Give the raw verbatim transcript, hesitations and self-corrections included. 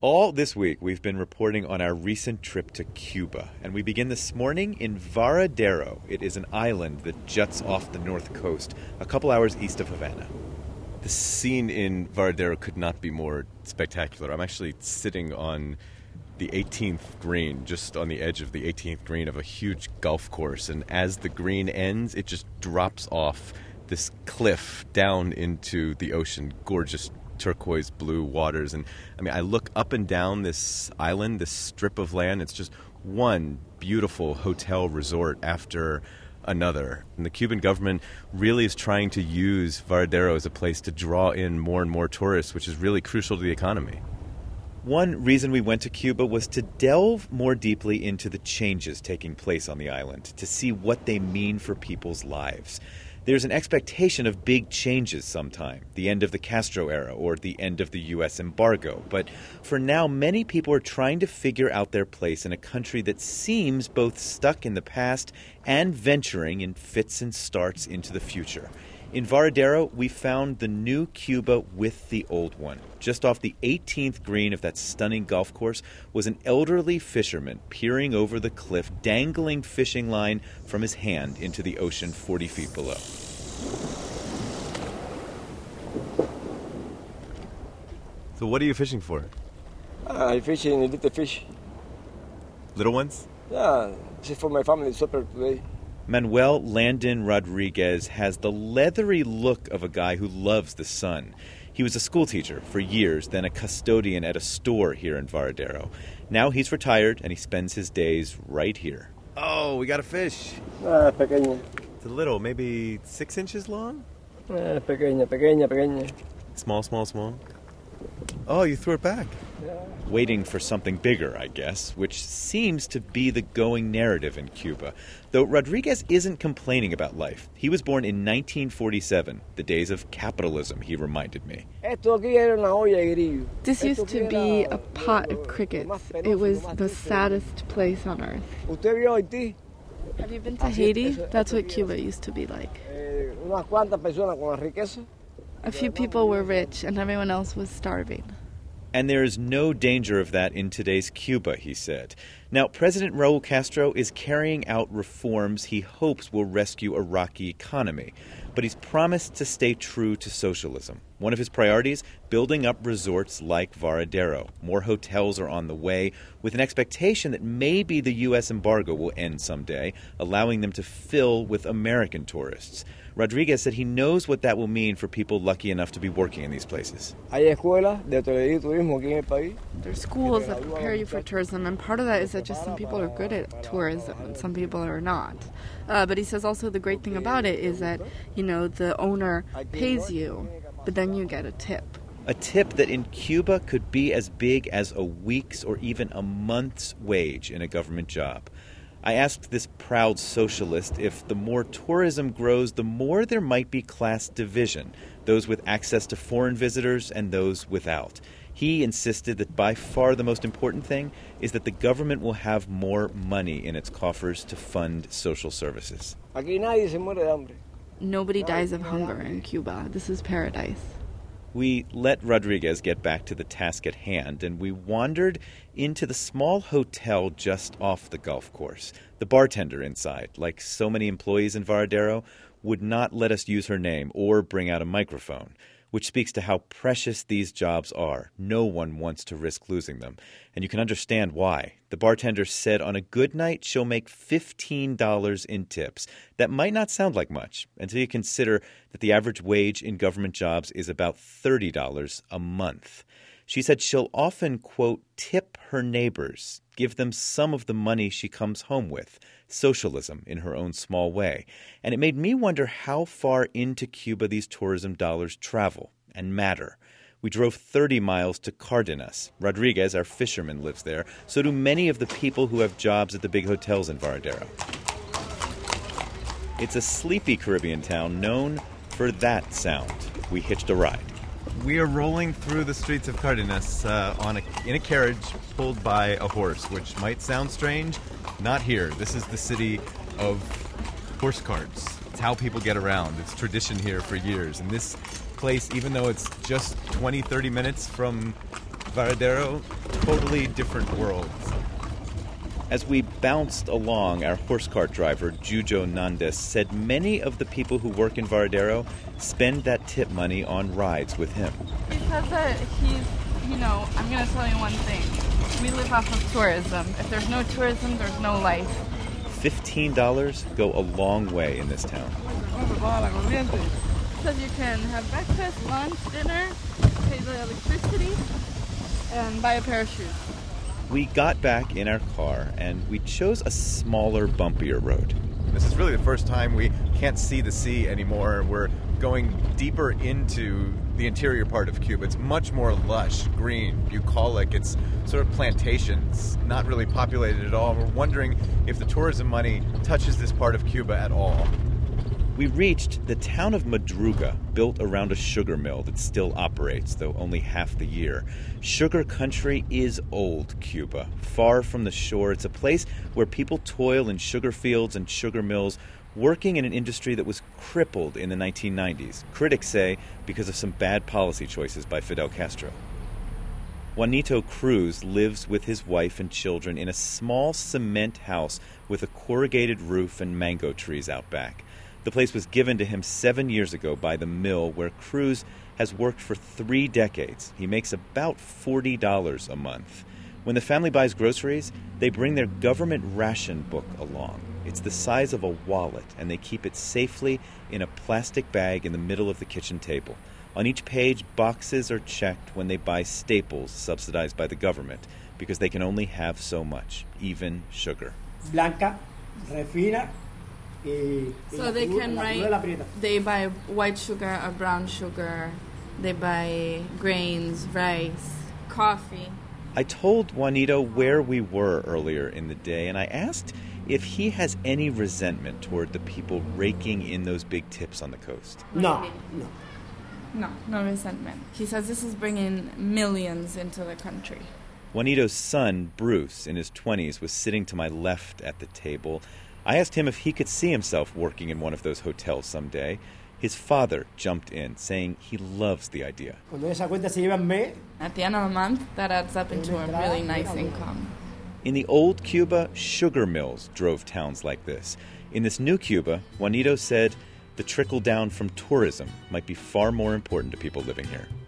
All this week, we've been reporting on our recent trip to Cuba, and we begin this morning in Varadero. It is an island that juts off the north coast, a couple hours east of Havana. The scene in Varadero could not be more spectacular. I'm actually sitting on the eighteenth green, just on the edge of the eighteenth green of a huge golf course, and as the green ends, it just drops off this cliff down into the ocean. Gorgeous turquoise blue waters. And I mean, I look up and down this island, this strip of land. It's just one beautiful hotel resort after another. And the Cuban government really is trying to use Varadero as a place to draw in more and more tourists, which is really crucial to the economy. One reason we went to Cuba was to delve more deeply into the changes taking place on the island, to see what they mean for people's lives. There's an expectation of big changes sometime, the end of the Castro era or the end of the U S embargo. But for now, many people are trying to figure out their place in a country that seems both stuck in the past and venturing in fits and starts into the future. In Varadero, we found the new Cuba with the old one. Just off the eighteenth green of that stunning golf course was an elderly fisherman peering over the cliff, dangling fishing line from his hand into the ocean forty feet below. So what are you fishing for? Uh, I'm fishing little fish. Little ones? Yeah, this is for my family supper today. Manuel Landon Rodriguez has the leathery look of a guy who loves the sun. He was a schoolteacher for years, then a custodian at a store here in Varadero. Now he's retired, and he spends his days right here. Oh, we got a fish. Ah, pequeña. It's a little, maybe six inches long? Ah, pequeña, pequeña, pequeña. Small, small, small. Oh, you threw it back. Yeah. Waiting for something bigger, I guess, which seems to be the going narrative in Cuba. Though Rodriguez isn't complaining about life. He was born in nineteen forty-seven, the days of capitalism, he reminded me. This used to be a pot of crickets. It was the saddest place on earth. Have you been to Haiti? That's what Cuba used to be like. A few people were rich and everyone else was starving. And there is no danger of that in today's Cuba, he said. Now, President Raul Castro is carrying out reforms he hopes will rescue a rocky economy. But he's promised to stay true to socialism. One of his priorities, building up resorts like Varadero. More hotels are on the way, with an expectation that maybe the U S embargo will end someday, allowing them to fill with American tourists. Rodriguez said he knows what that will mean for people lucky enough to be working in these places. There's schools that prepare you for tourism, and part of that is that just some people are good at tourism and some people are not. Uh, but he says also the great thing about it is that, you know, the owner pays you, but then you get a tip. A tip that in Cuba could be as big as a week's or even a month's wage in a government job. I asked this proud socialist if the more tourism grows, the more there might be class division, those with access to foreign visitors and those without. He insisted that by far the most important thing is that the government will have more money in its coffers to fund social services. Nobody dies of hunger in Cuba. This is paradise. We let Rodriguez get back to the task at hand, and we wandered into the small hotel just off the golf course. The bartender inside, like so many employees in Varadero, would not let us use her name or bring out a microphone, which speaks to how precious these jobs are. No one wants to risk losing them, and you can understand why. The bartender said on a good night she'll make fifteen dollars in tips. That might not sound like much until you consider that the average wage in government jobs is about thirty dollars a month. She said she'll often, quote, tip her neighbors, give them some of the money she comes home with, socialism in her own small way. And it made me wonder how far into Cuba these tourism dollars travel and matter. We drove thirty miles to Cardenas. Rodriguez, our fisherman, lives there. So do many of the people who have jobs at the big hotels in Varadero. It's a sleepy Caribbean town known for that sound. We hitched a ride. We are rolling through the streets of Cardenas uh, on a, in a carriage pulled by a horse, which might sound strange. Not here. This is the city of horse carts. It's how people get around. It's tradition here for years. And this place, even though it's just twenty, thirty minutes from Varadero, totally different worlds. As we bounced along, our horse cart driver, Jujo Nandes, said many of the people who work in Varadero spend that tip money on rides with him. He says that he's, you know, I'm going to tell you one thing. We live off of tourism. If there's no tourism, there's no life. fifteen dollars go a long way in this town. Because you can have breakfast, lunch, dinner, pay the electricity, and buy a pair of shoes. We got back in our car and we chose a smaller, bumpier road. This is really the first time we can't see the sea anymore. We're going deeper into the interior part of Cuba. It's much more lush, green, bucolic. It's sort of plantations, not really populated at all. We're wondering if the tourism money touches this part of Cuba at all. We reached the town of Madruga, built around a sugar mill that still operates, though only half the year. Sugar country is old Cuba. Far from the shore, it's a place where people toil in sugar fields and sugar mills, working in an industry that was crippled in the nineteen nineties. Critics say because of some bad policy choices by Fidel Castro. Juanito Cruz lives with his wife and children in a small cement house with a corrugated roof and mango trees out back. The place was given to him seven years ago by the mill where Cruz has worked for three decades. He makes about forty dollars a month. When the family buys groceries, they bring their government ration book along. It's the size of a wallet, and they keep it safely in a plastic bag in the middle of the kitchen table. On each page, boxes are checked when they buy staples subsidized by the government, because they can only have so much, even sugar. Blanca, refina. So they can write, they buy white sugar or brown sugar, they buy grains, rice, coffee. I told Juanito where we were earlier in the day, and I asked if he has any resentment toward the people raking in those big tips on the coast. No, no. No, no resentment. He says this is bringing millions into the country. Juanito's son, Bruce, in his twenties, was sitting to my left at the table. I asked him if he could see himself working in one of those hotels someday. His father jumped in, saying he loves the idea. At the end of the month, that adds up into a really nice income. In the old Cuba, sugar mills drove towns like this. In this new Cuba, Juanito said the trickle down from tourism might be far more important to people living here.